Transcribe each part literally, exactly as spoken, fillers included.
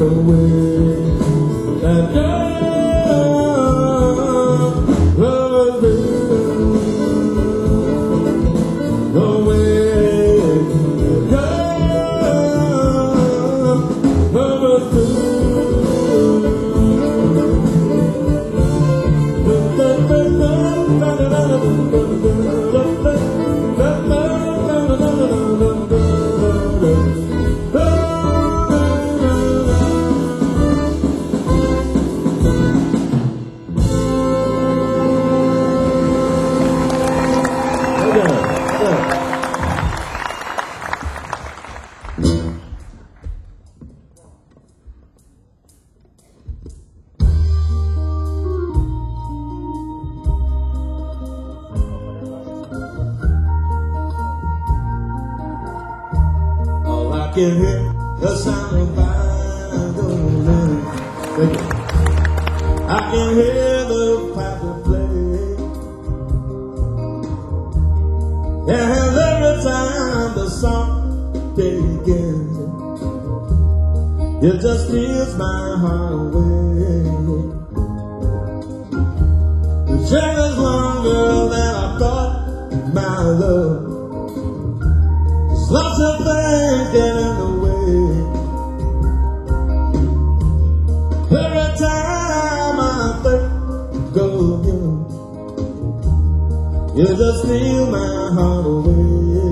away. And girl, love is away. Girl, love is I can hear the sound of violin. I can hear the piper play. And every time the song begins, it just steals my heart away. The journey's longer than I thought, my love. Lots of things get in the way. Every time I think of you, you just steal my heart away.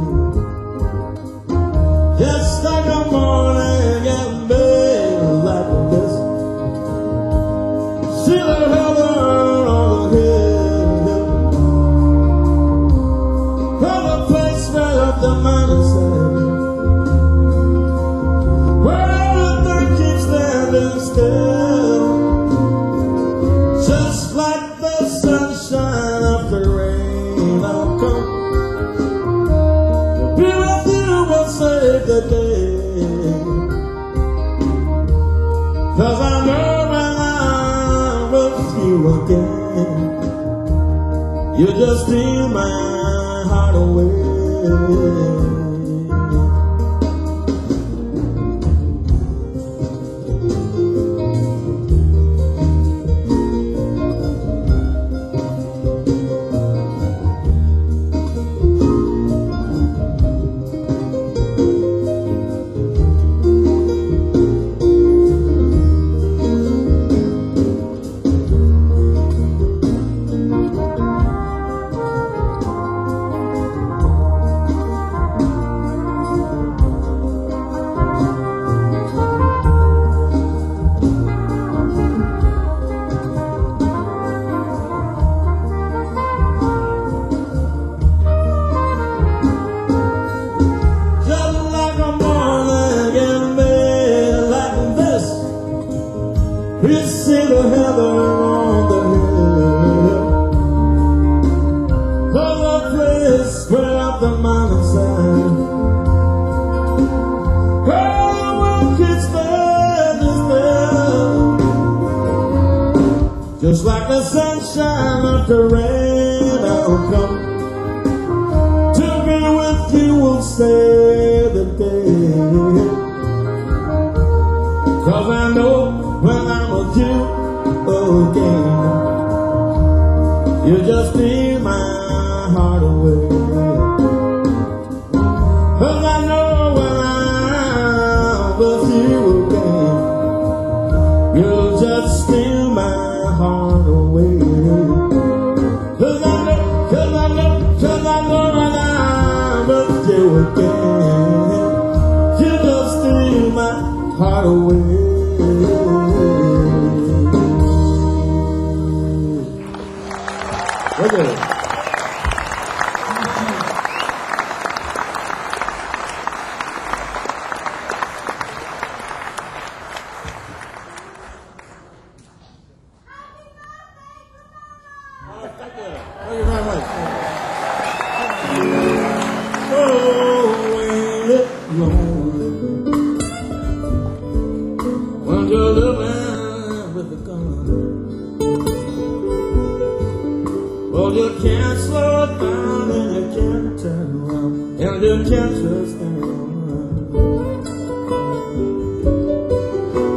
Just like a morning and bed like this. See the heaven on the hill, from the place where up the mountain side, where everything keeps standing still, just like the sunshine after rain. I'll come to be with you and save the day. 'Cause I know when I'm with you again, you just steal my heart away. You see the heaven on the hill, from the place where up the mountainside, where the world keeps standing still, just like the sunshine after rain. I'll come to be with you, will save the day. 'Cause I know when I'm with you again, you just steal my heart away. 'Cause I know when I'm with you again, you'll just steal my heart away. 'Cause I know, 'cause I know, 'cause I know when I'm with you again, you just steal my heart away. Okay. Thank you. Thank you very much. Oh, ain't it lonely when you're living with a gun? Well, you can't slow it down and you can't turn around and you can't just stand around.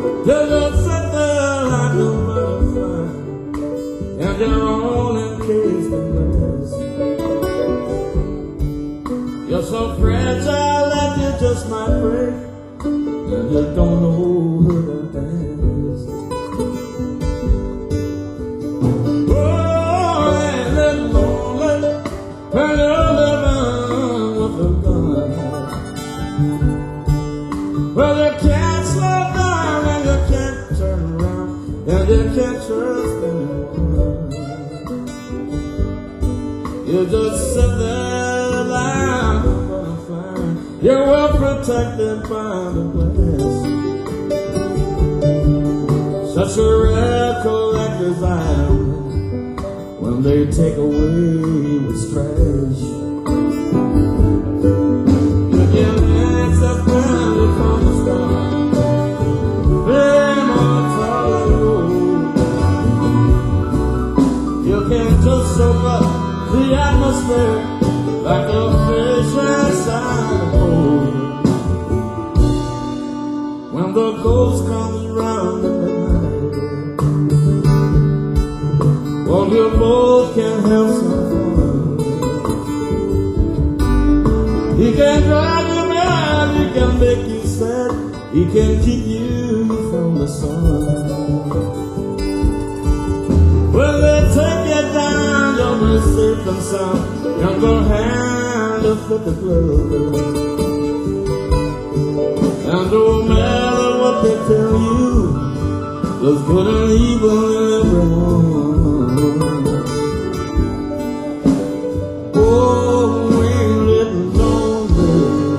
don't know who that is. Oh, and that lonely, and living with a gun. Well, you can't slow down and you can't turn around and you can't trust anyone. You just sit there lying for the fire. You're well protected by the glass. Such a recollector's eye when they take away what's trash. You can access family from the start. Blame on the road. You can just soak up the atmosphere like a fish inside a bowl. When the ghost comes round in the night, well, you both can have some fun. He can drive you mad, he can make you sad, he can keep you from the sun. Well, they take you down, you'll be safe and sound. Young girl hand to fit the glove. And no matter what they tell you, there's good and evil in everyone. Oh, we ain't living lonely.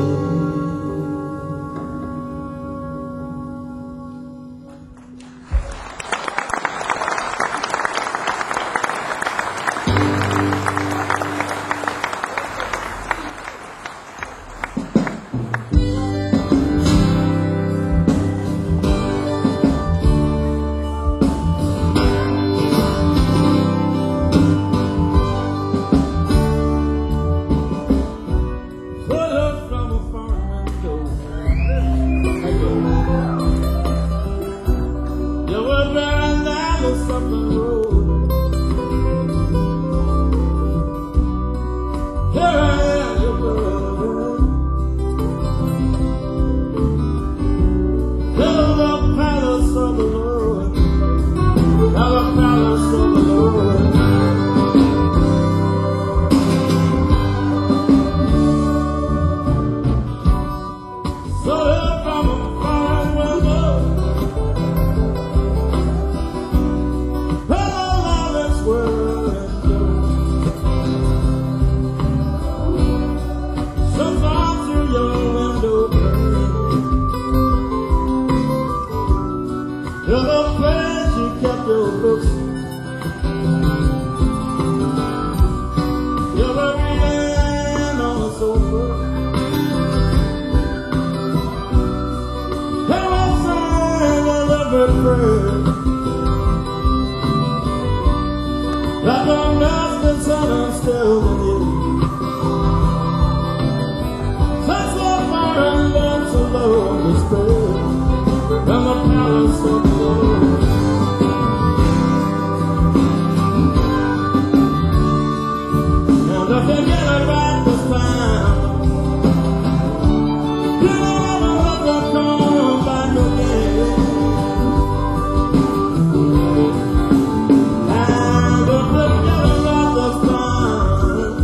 Like a mountain sun, I'm still with you. Touch the fire and learn to love the spirit from the palace of the Lord. And if you get it right this time, you never have to come back again. And if you get it right this time,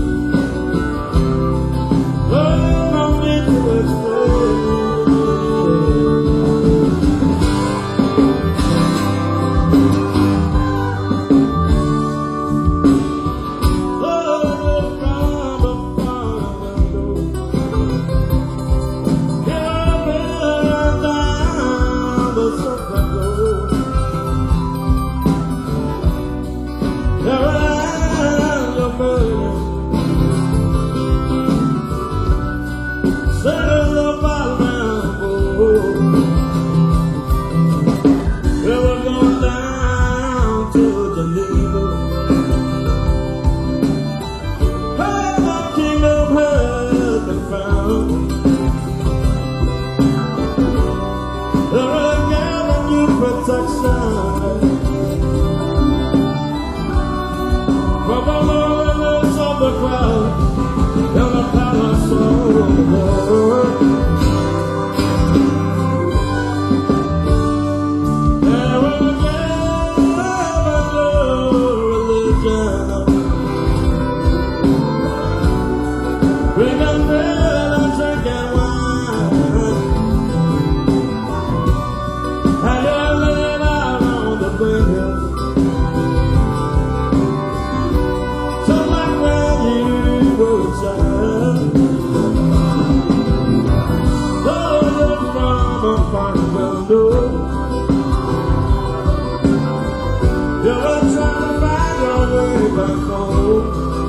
You were trying to find your way back home.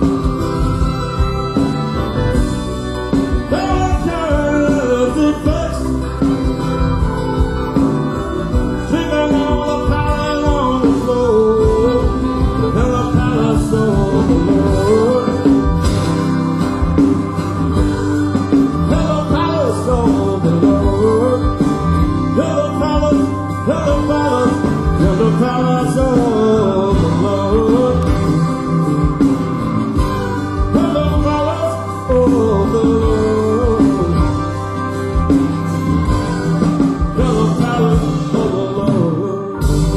There were curves and books, sleeping on the pile on the floor, in the palace of the Lord. In the palace of the Lord. In the palace, in the palace, in the palace of the Lord. In the palace of the Lord. In the palace of the Lord.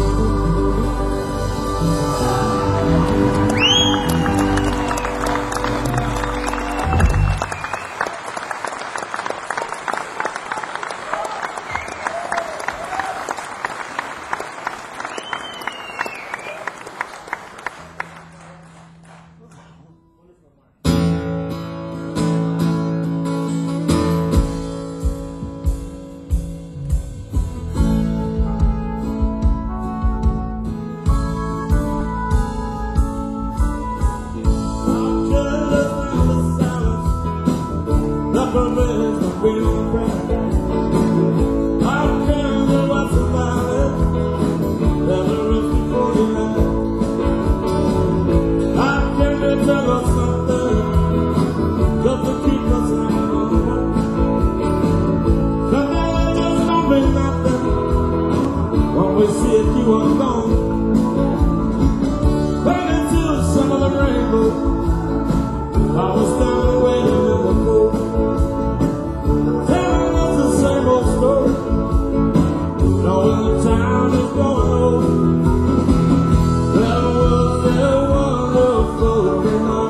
We see if you are gone, waiting to some of the rainbow. I was standing waiting in the cold, telling us the same old story, knowing the time is going old. That was their wonderful dream.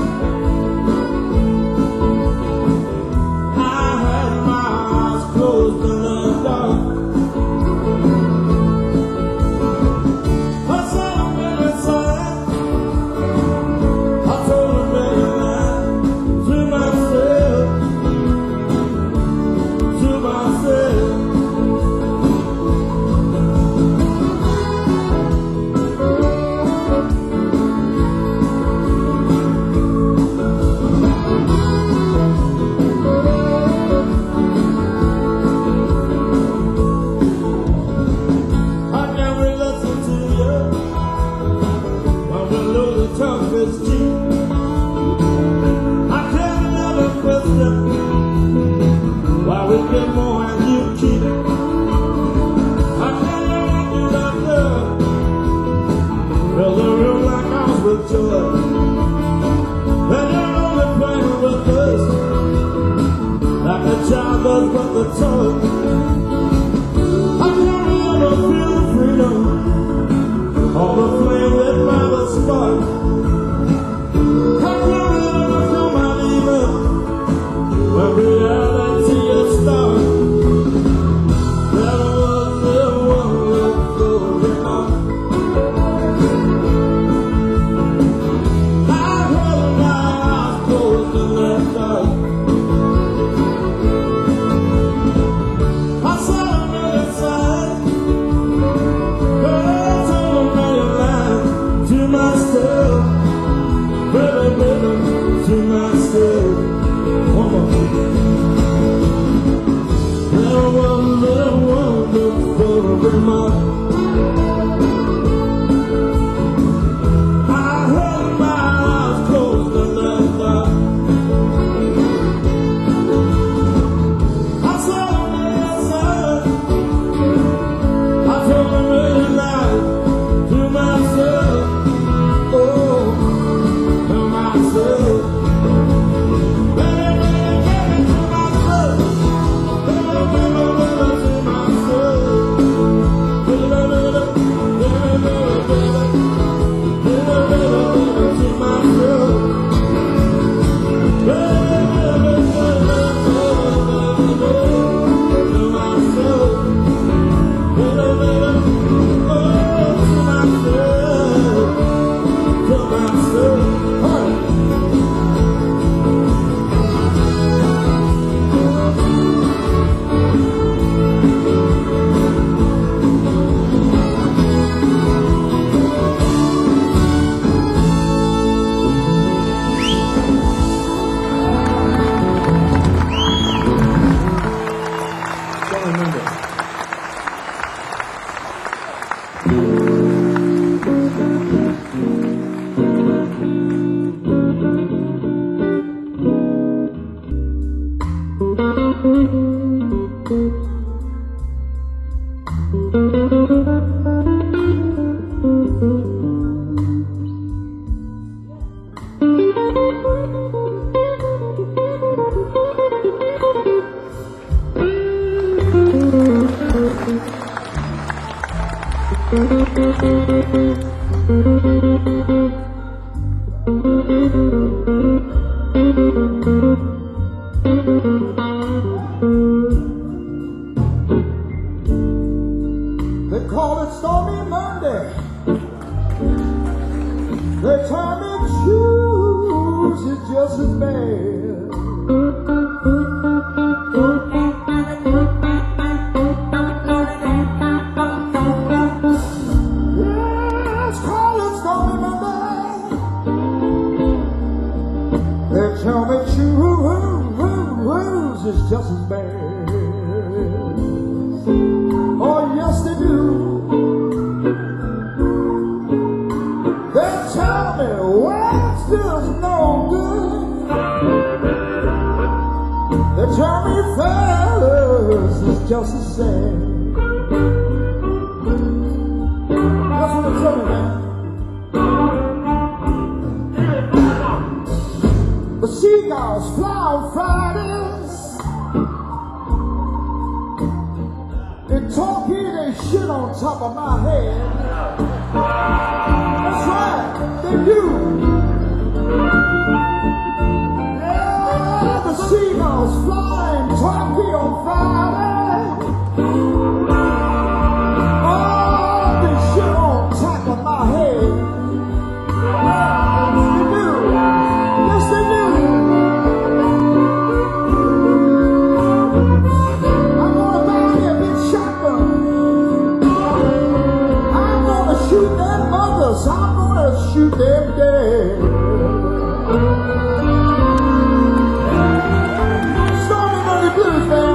I had my eyes closed in the dark. Why we get more and you keep it? I can't let you that love. Fill the room like ours with joy. And you're only playing with us like a child does with the toy. I can't ever feel the freedom, all the flame lit by the spark. I can't ever come out even when reality is stark. There was a wonderful remark. I held my eyes closed in the dark. I saw a million signs, but I told a million lies to myself, baby, baby, to myself. One more. There was a wonderful remark. I held my eyes closed in the dark. I saw a million signs, I told a million lies to myself, oh, to myself. To myself. They call it Stormy Monday. They tell me Tuesday is just as bad. Yes, call it Stormy Monday. They tell me Tuesday is just as bad. Oh, yes, they do. They tell me Wednesday's no good. They tell me Thursday's just as sad. That's what they tell me, man. The seagulls fly on Fridays. They talk here, they shit on top of my head. That's right, they do. Yeah, the seagulls fly and talk here on Friday. Oh, they shit on top of my head. Yes, they do. Yes, they do. Shoot them mothers, I'm gonna shoot them dead. Stormy Monday blues, man.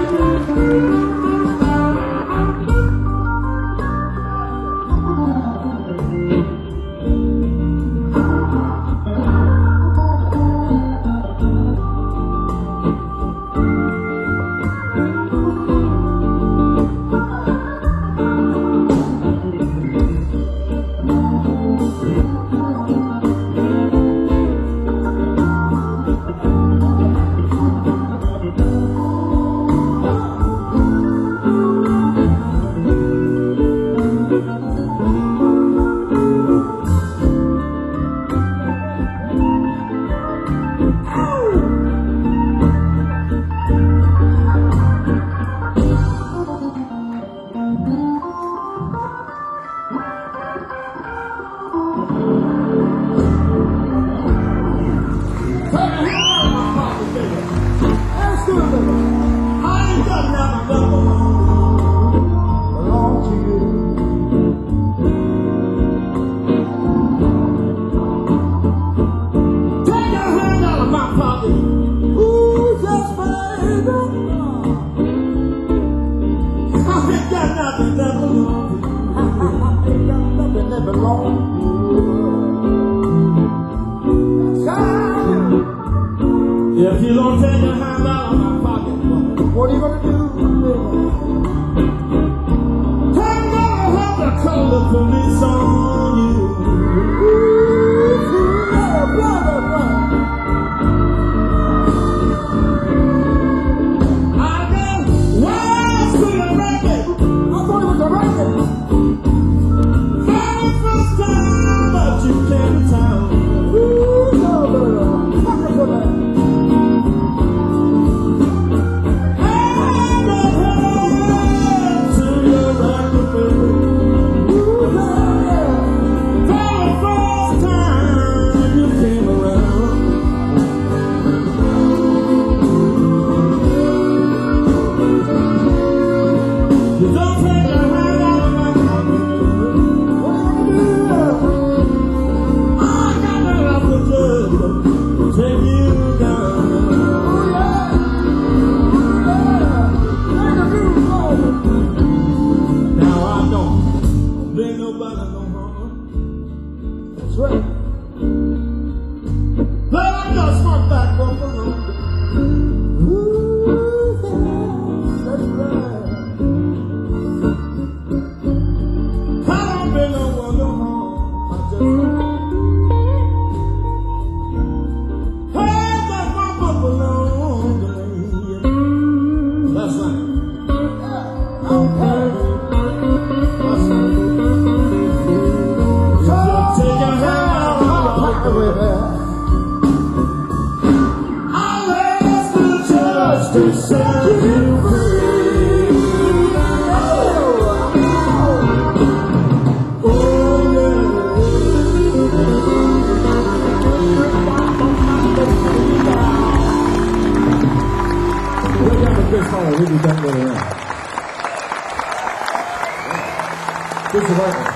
Good survival.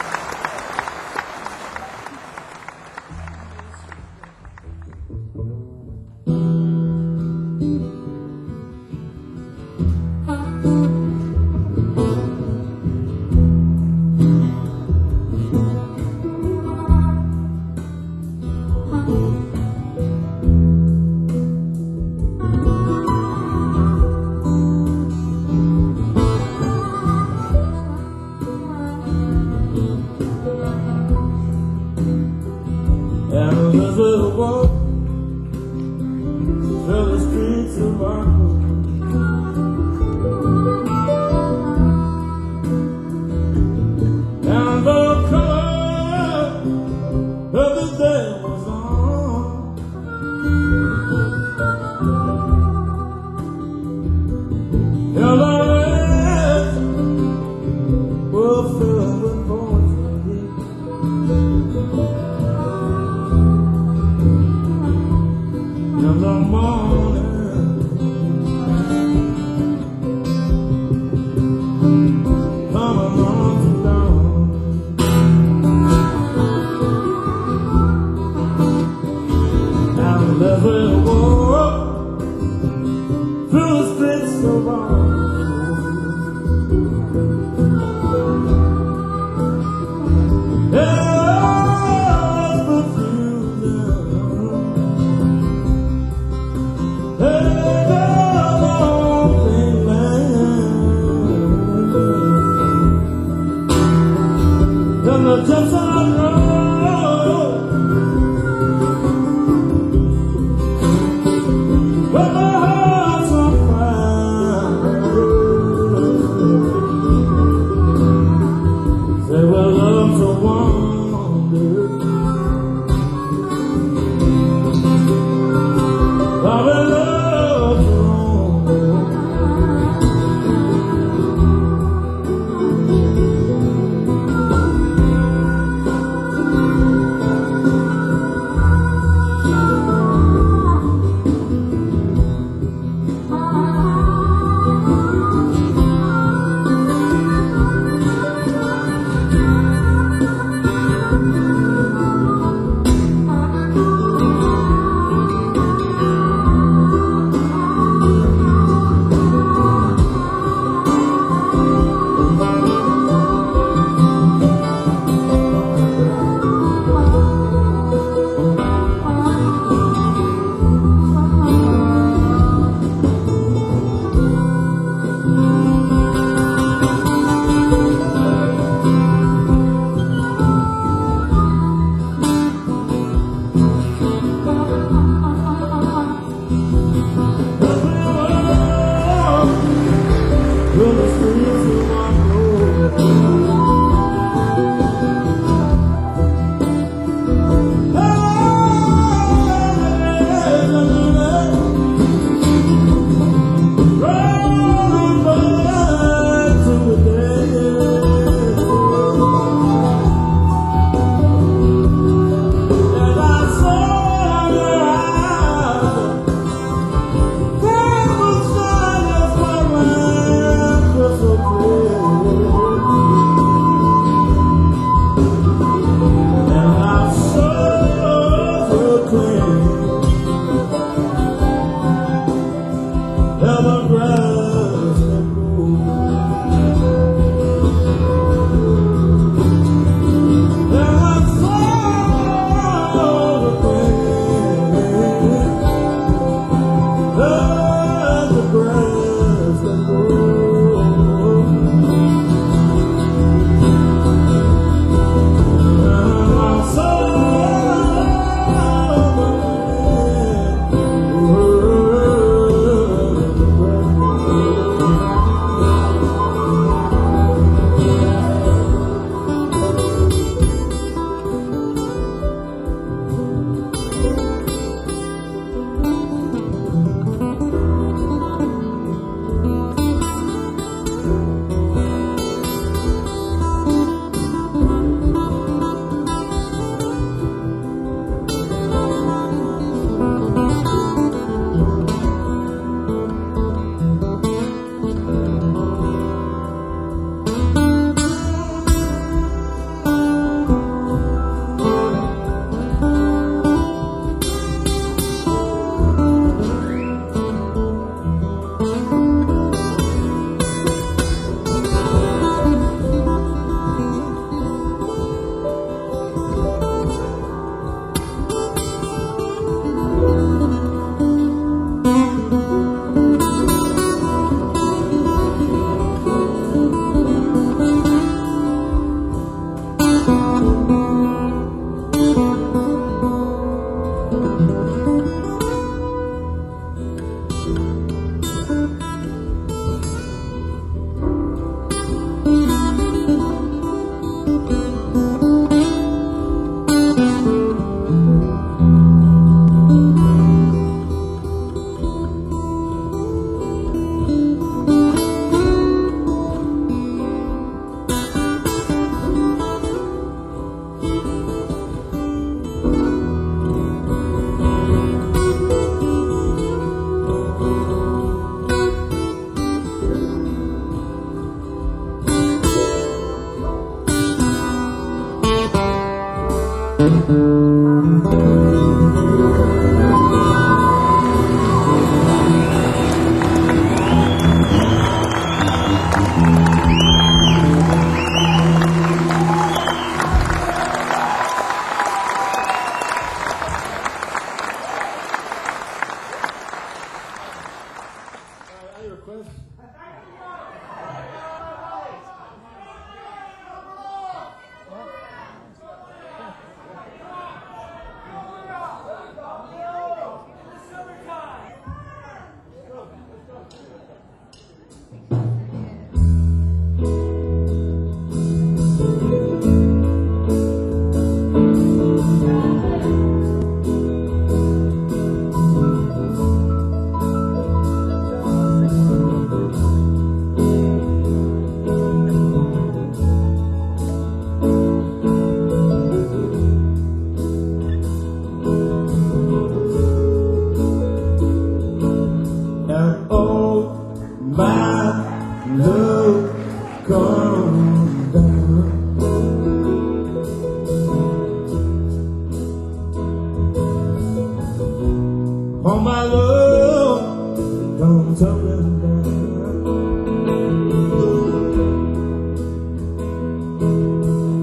And as we walk through the streets of our home, and the color of the day was on, and the air was filled with poetry. In the morning, coming on to dawn, and as we walk through the streets of our and the jumps on road, but my heart's on fire. Say we're love to wander, but we love to roam.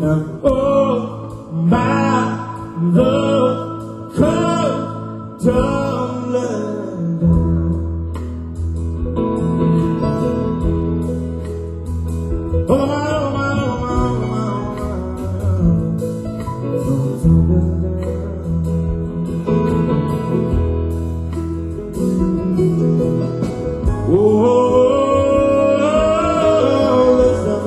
And oh, my love, come, darling. Oh, my, oh, my, oh, listen,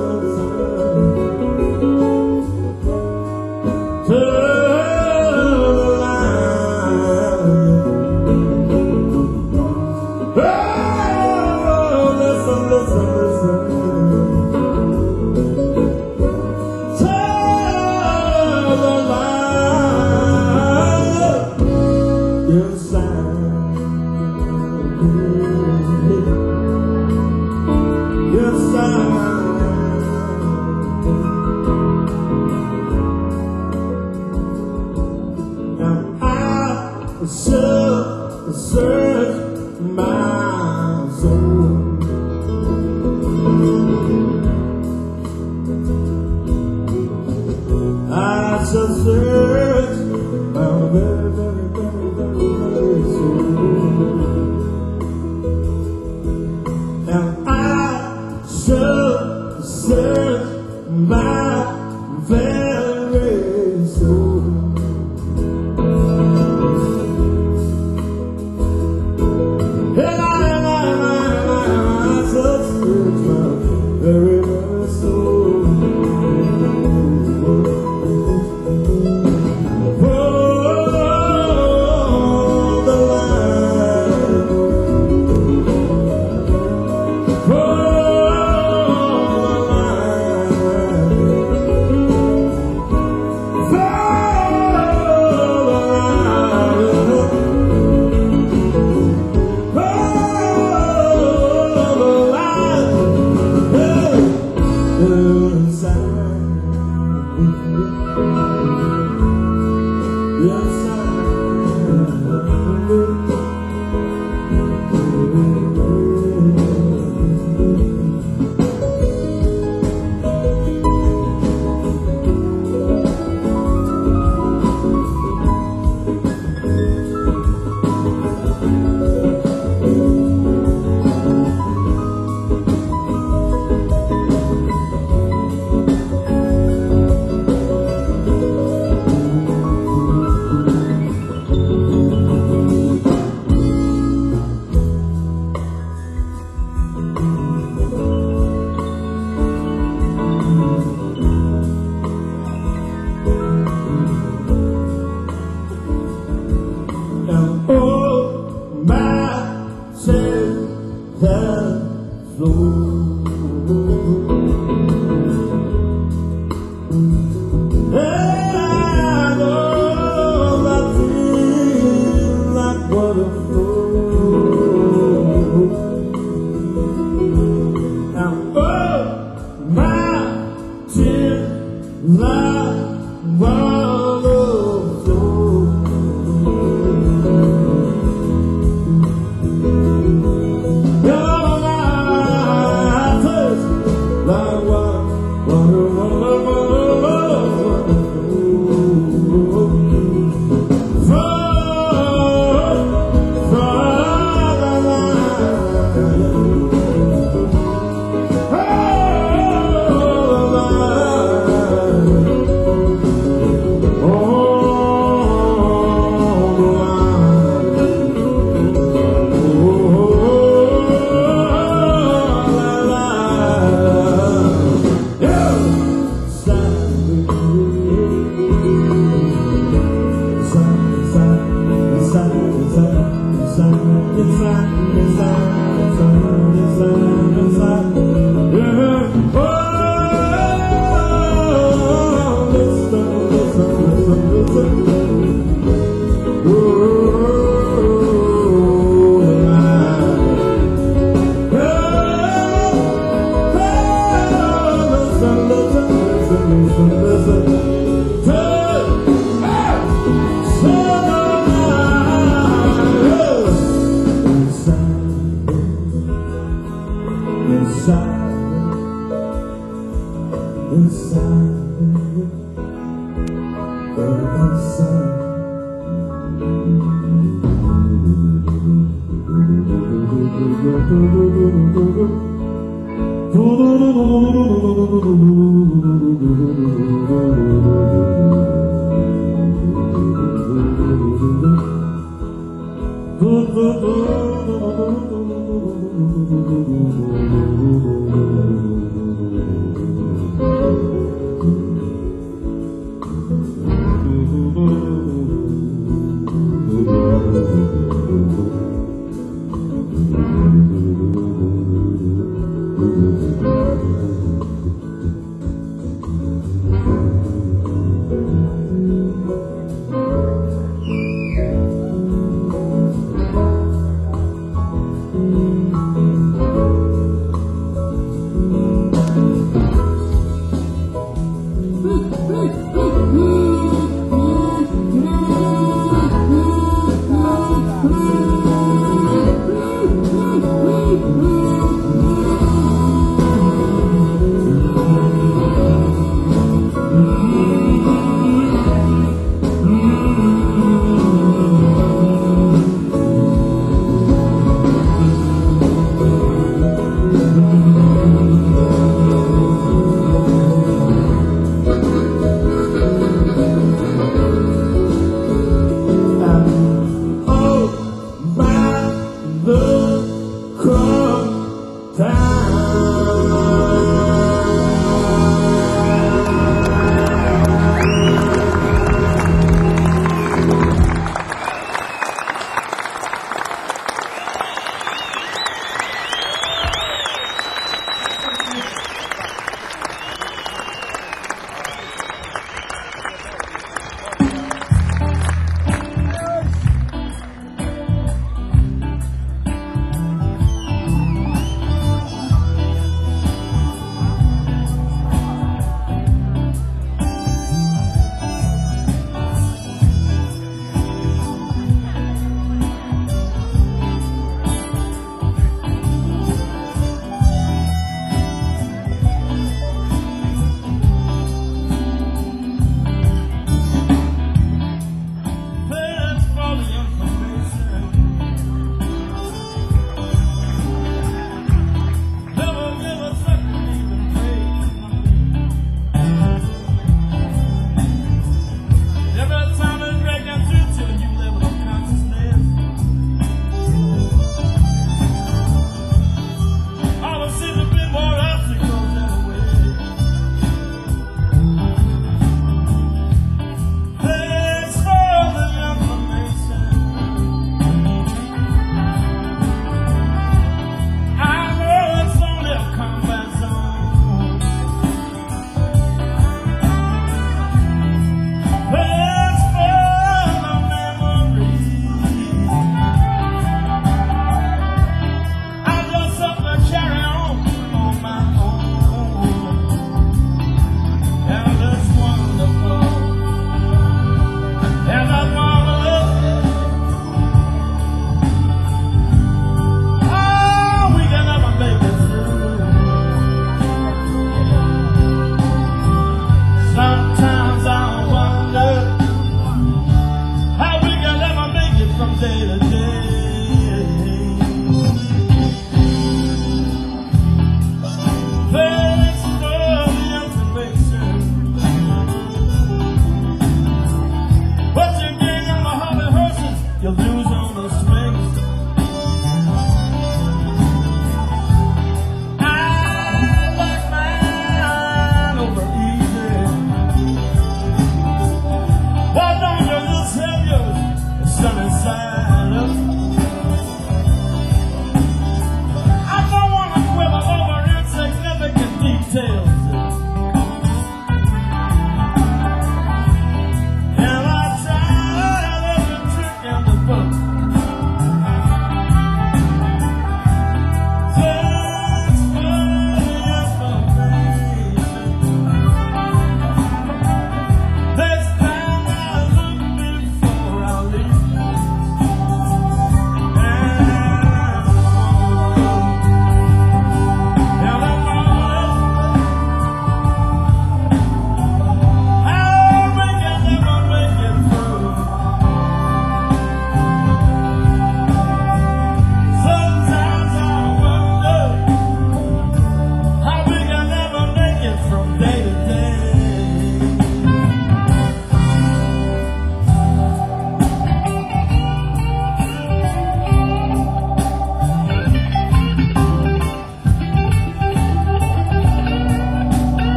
listen. Turn the line. Oh, listen, listen, listen. Turn the line inside. Yes, I and I should search my soul. I should search my very, very, very, very, very soul. And I should search my very soul. And I, and I, and I, and I should search my very, very soul. inside, inside.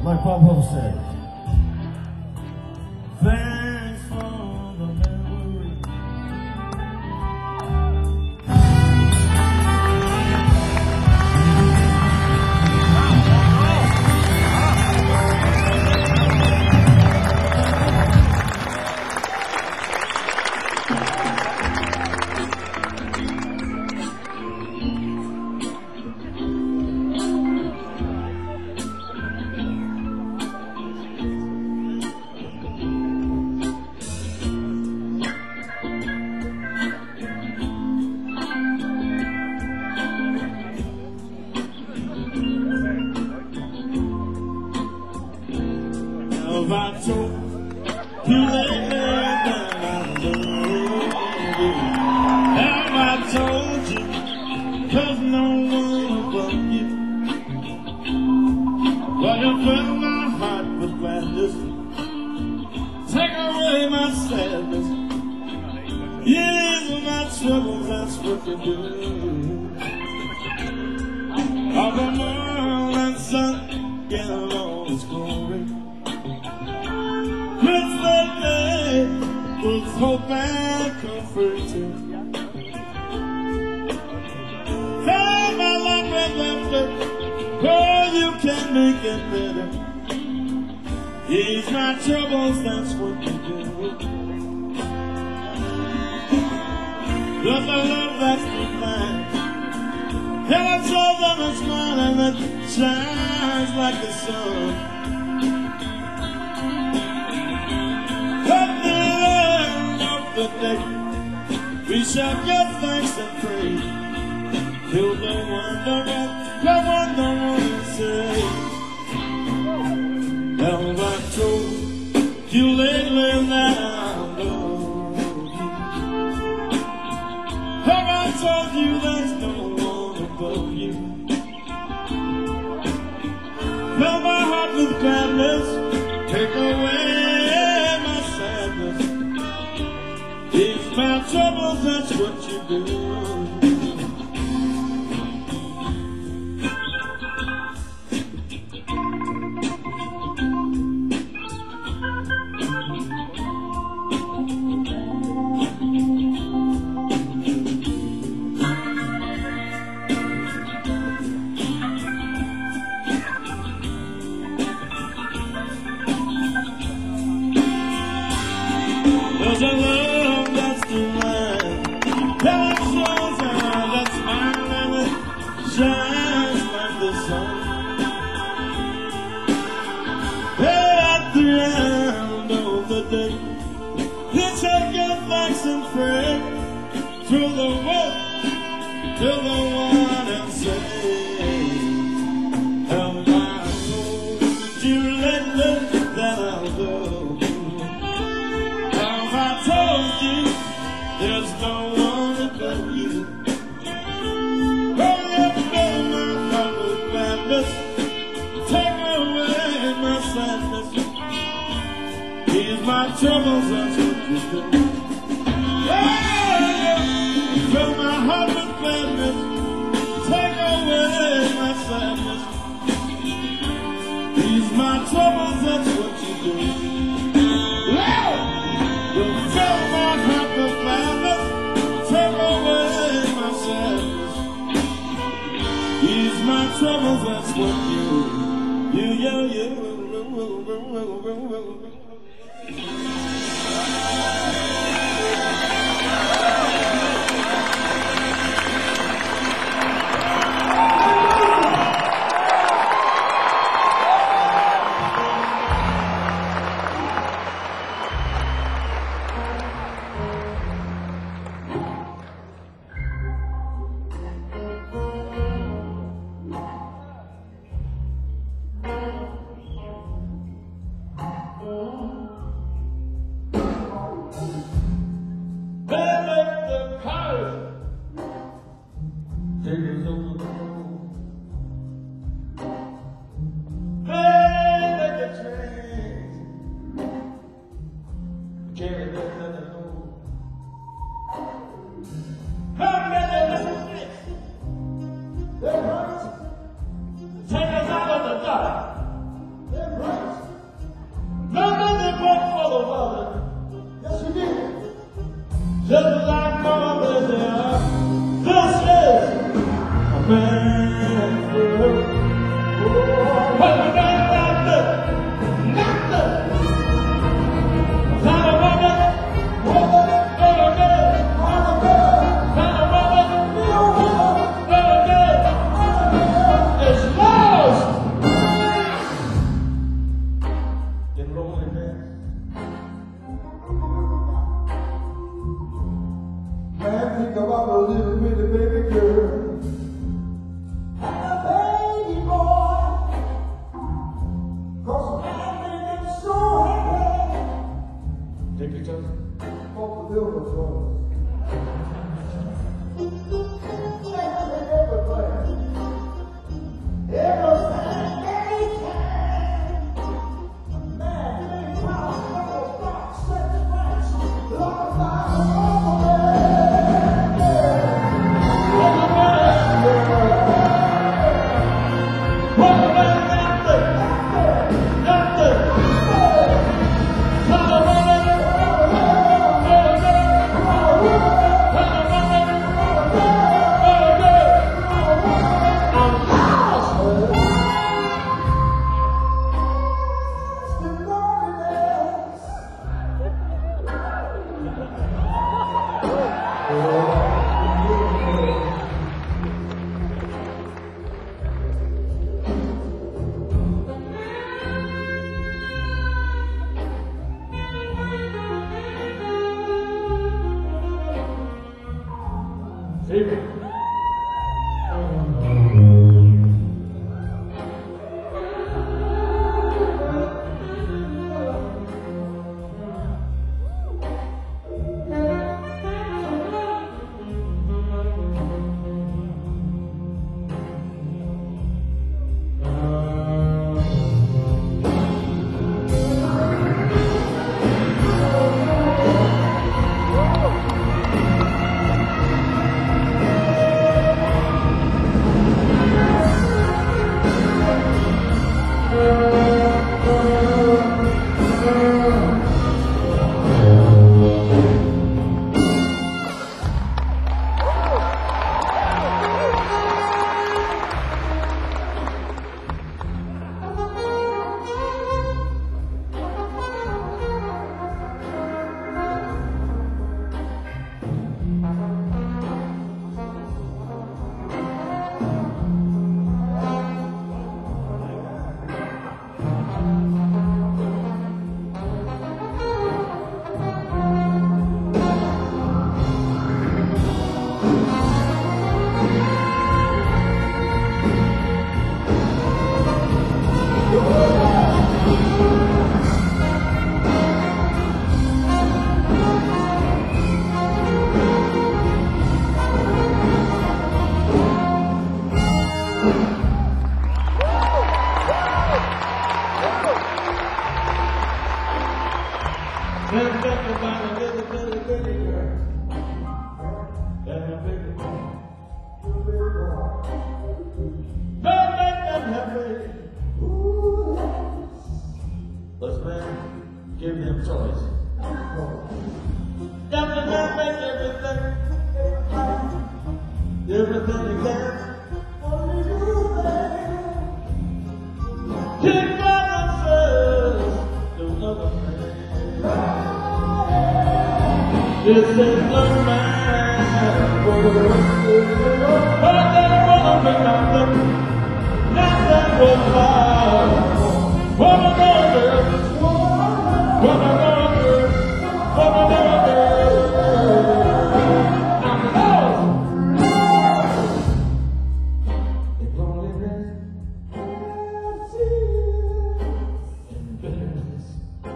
Like Papa said, thanks for the memory. Have I told you lately that I love you? Have I told you, cause no one but you? Well, you fill my heart with gladness, take away my sadness, ease my troubles, that's what you do. All the morning sun, get all its glory. Was hope and comfort too. Hey, my life is laughter, oh, you can make it better. Ease my troubles, that's what you do. Love the love that's divine. Yeah, I told them a smile and that shines like the sun. The day we shall give thanks and praise till the wonder the wonder one say. Have I told you lately that I love you? Have I told you there's no one above you? Fill my heart with gladness, take away my sadness. Ease my troubles, that's what you do. There's a love that's divine, that shows how that smile and it shines like the sun. Hey, at the end of the day, you take your thanks and pray to the one, to the one and say, have I told you lately that I love you? I told you there's no one above you. Oh, you fill my heart with gladness, take away my sadness, ease my troubles, that's what you do. Oh, you fill my heart with gladness, take away my sadness, ease my troubles, that's what you do. You fill my heart with gladness, take away my sadness, ease my troubles, that's what you, you, you, you. Take us out of the dark. man. But we got nothing, nothing. Not a woman, woman, not a girl, not a girl, not a woman, no woman, not a girl, it's lost. In loneliness. Man, think about a little bitty baby girl and a baby boy, 'cause man made them so happy. Take your time. Off the building for us. Everything they can. Man, they proud, no box, set the price, lock a fire, all the way. Let's man, give him choice. Nothing can make everything, everything you can. Only you, baby. Keep on themselves, do another man. This is the man. But they wanna be nothing, nothing but love. What a girl, what a girl, what a girl. I'm lost in loneliness and bitterness.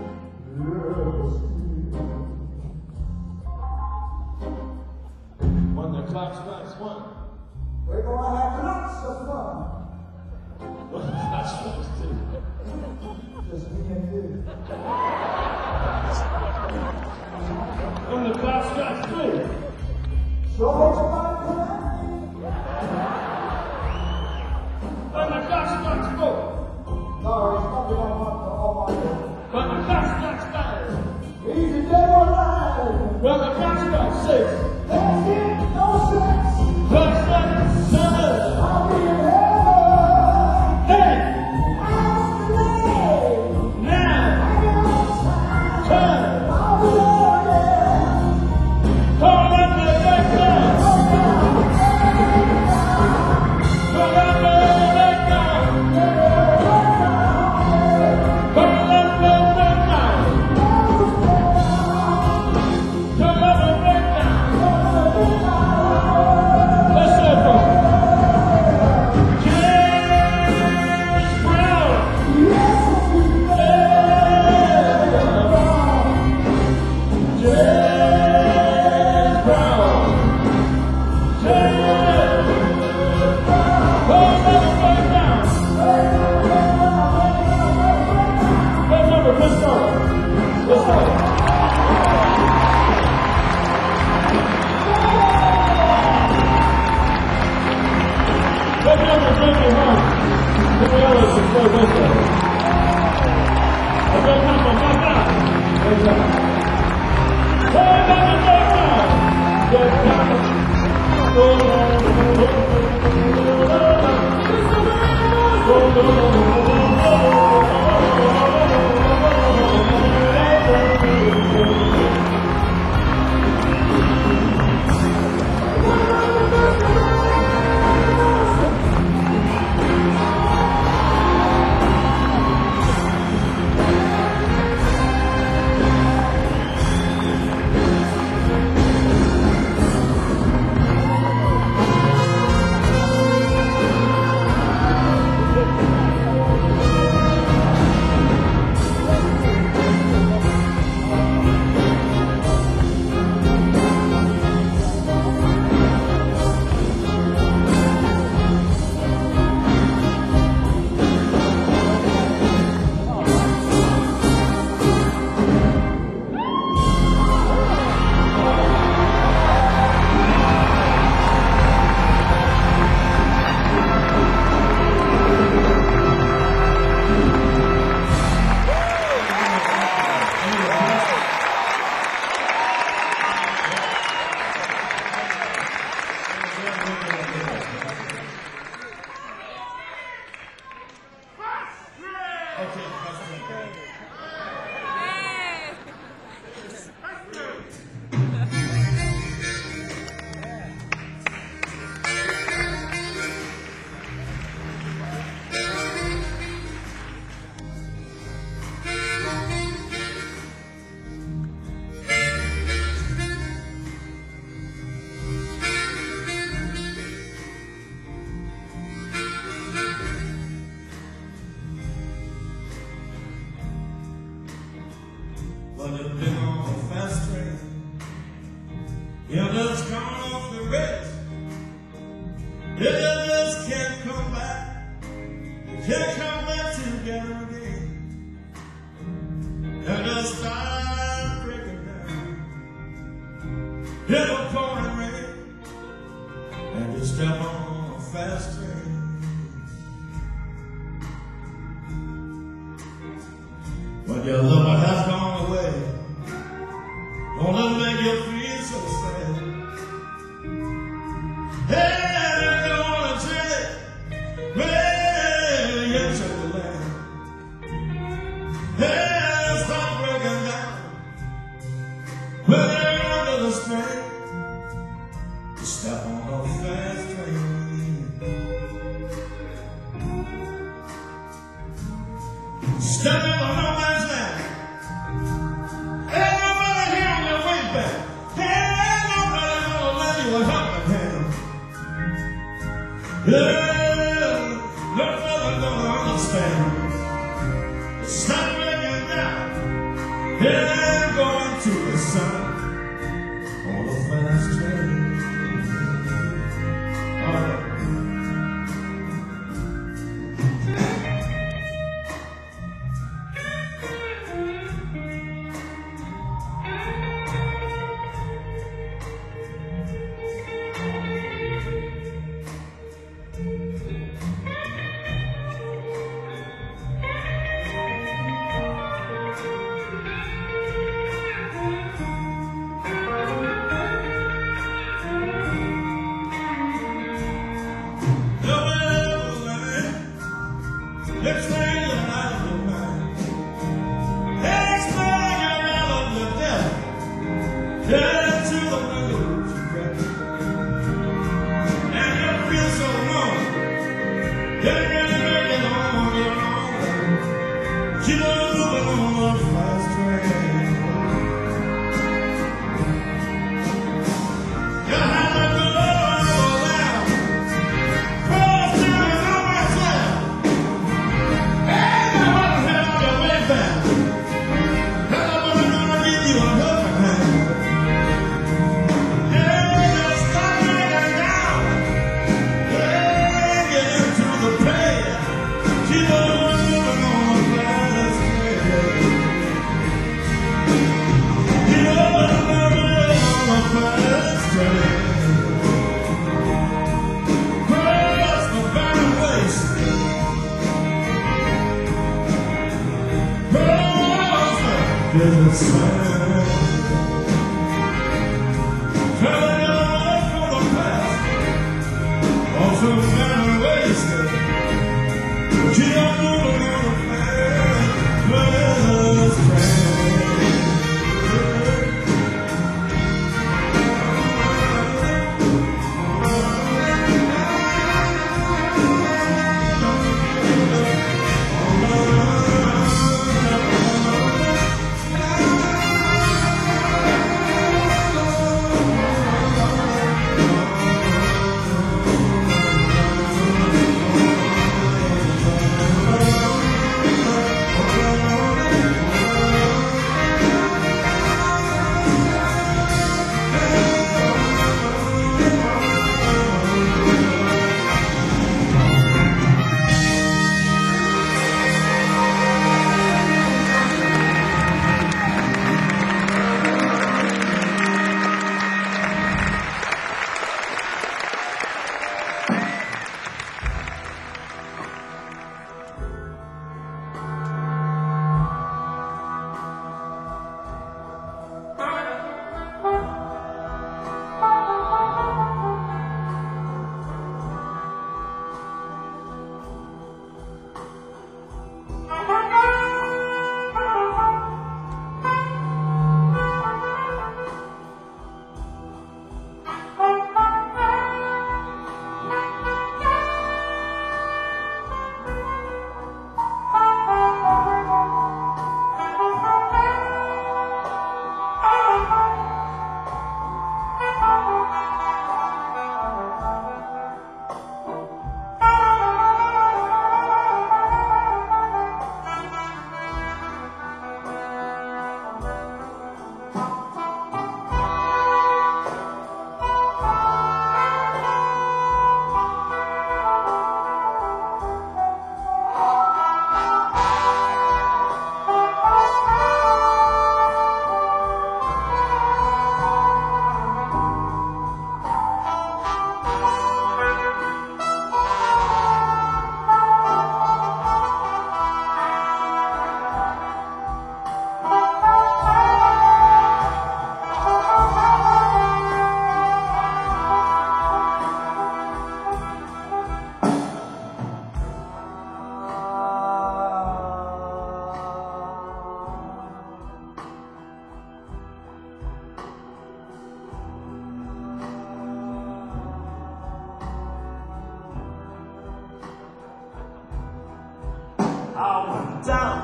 When the clock strikes one, we're gonna have lots of fun. When the clock strikes two, just me and you. When the clock strikes three, so much fun tonight. When the clock strikes four, no, it's not gonna want to all my day. When the clock strikes five, easy day or night. When the clock strikes six, that's it, no sex. Clock strikes seven. But you've been on the fast train. You're just gone off the rails. You just can't come back. You can't come back together again. You just start breaking down. Hit a pouring rain, and you step on a fast train. When your lover has gone away, gonna make you feel so sad. Hey, they're gonna tell it way into the land. Hey, stop breaking down. When they're under the strain, you step on a fast train. Step on a yeah, no fella gonna understand. Stop breaking down. Yeah, going to the sun on a fast train. All right. Let's bring it out of your mind. Let's bring it out of your death. Get to the road you got. And you feel so wrong. Get ready to make it on your own. Keep on moving on the fast train. You have to go down. Cross down on myself. business man. Traveling away from the past, all too many wasted. But you don't know the man, business man. I went down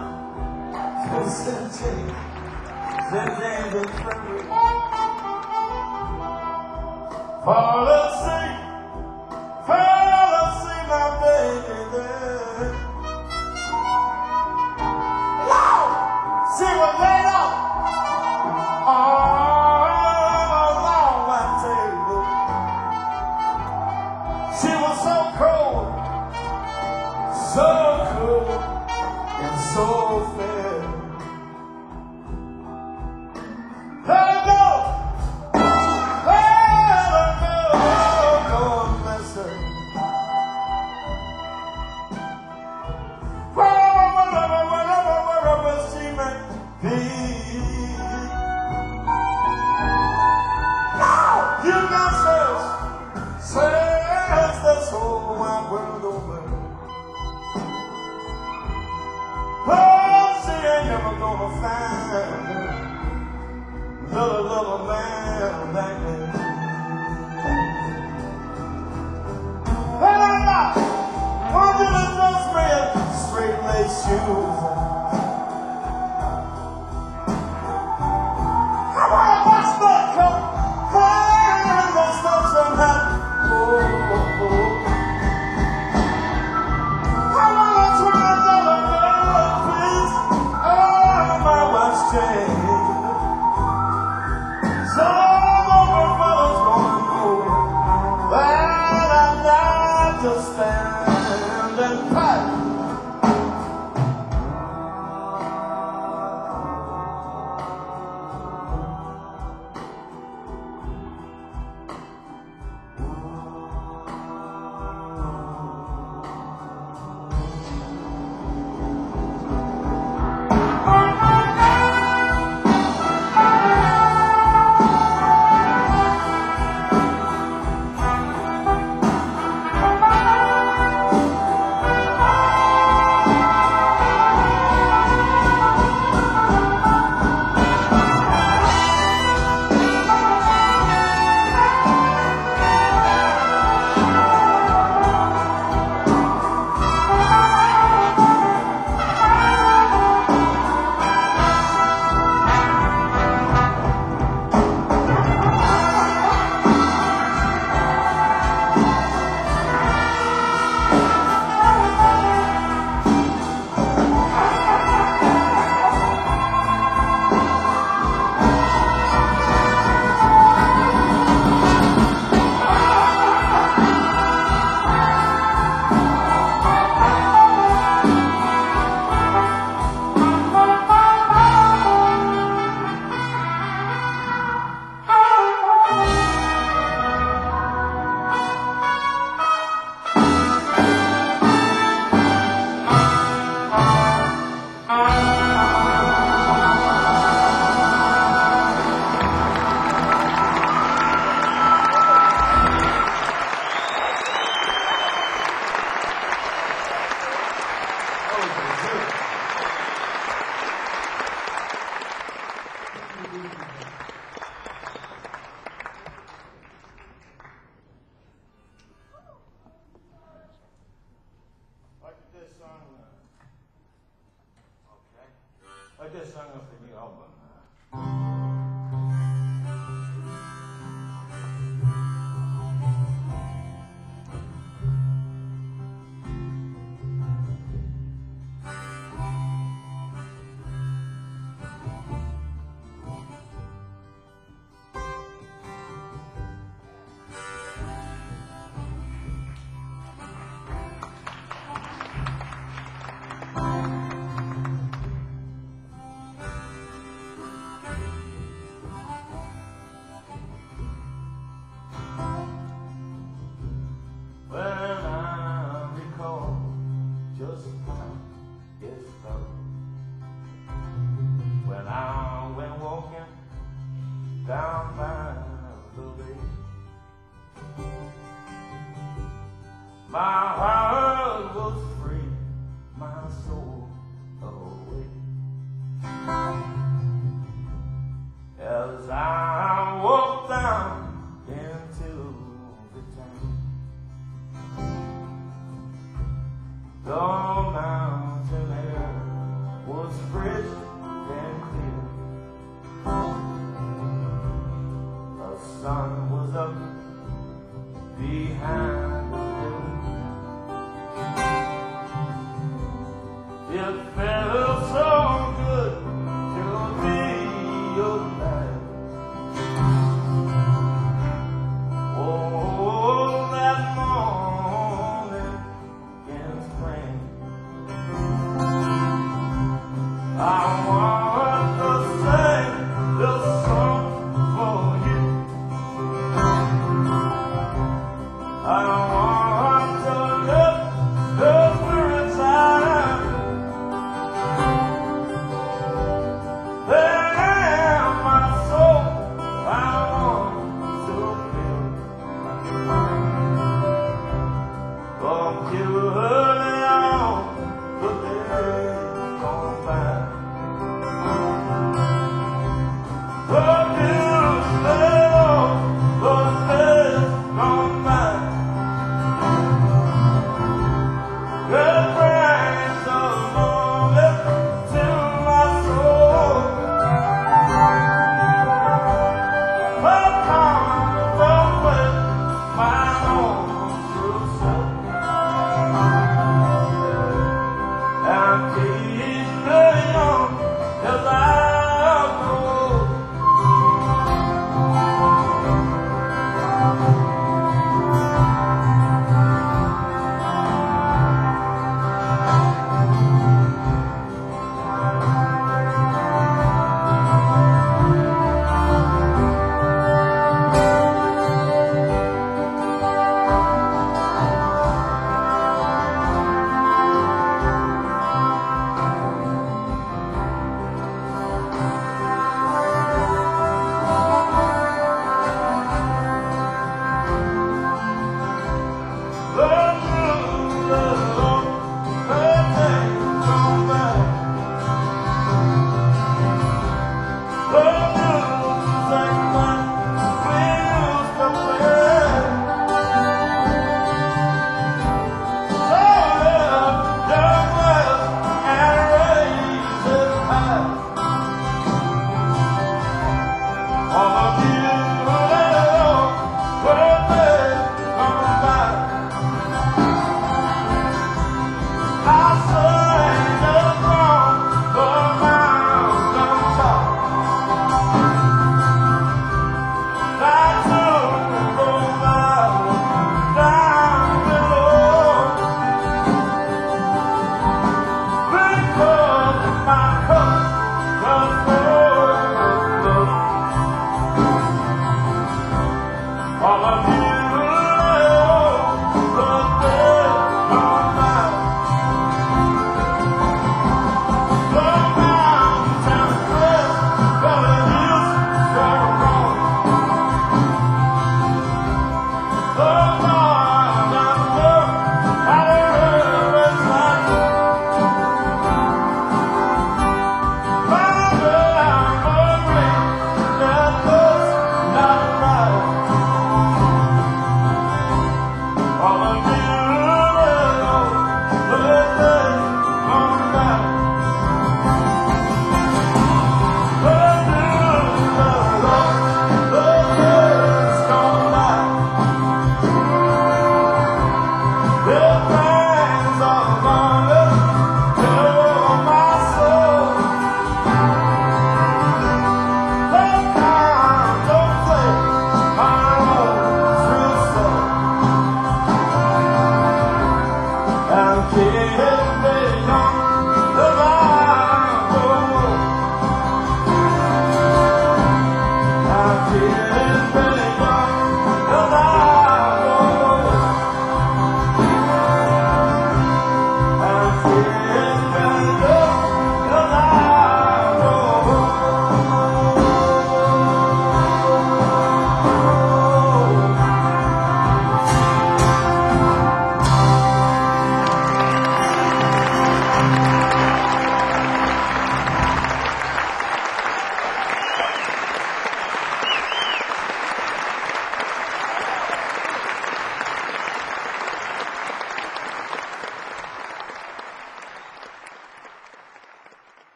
to Saint-Jay, Saint-Jay, fall asleep, fall asleep, my baby. Lord, she was laid up all along my table. She was so cold, so cold, and so fair. Let her go, let her go, Lord bless her. Wherever, wherever, wherever she may be. You got search, search this whole wide world over. Oh, she ain't never gonna find another little man like me. Hey, now, want you to just wear straight lace shoes. I want a buster coat, and the stuff's hat. Oh, oh, oh. I wanna try another girl, please. Oh, my watch chain. Some other fella's gonna know that I'm not just standing pat. heart was free, my soul away. As I walked down into the town, the mountain air was fresh and clear. The sun was up behind the hill. It felt so good to be alive. Oh, that morning in spring, I want to sing this song for you. I want to lift the spirits high. There, my soul, I want to feel. From you.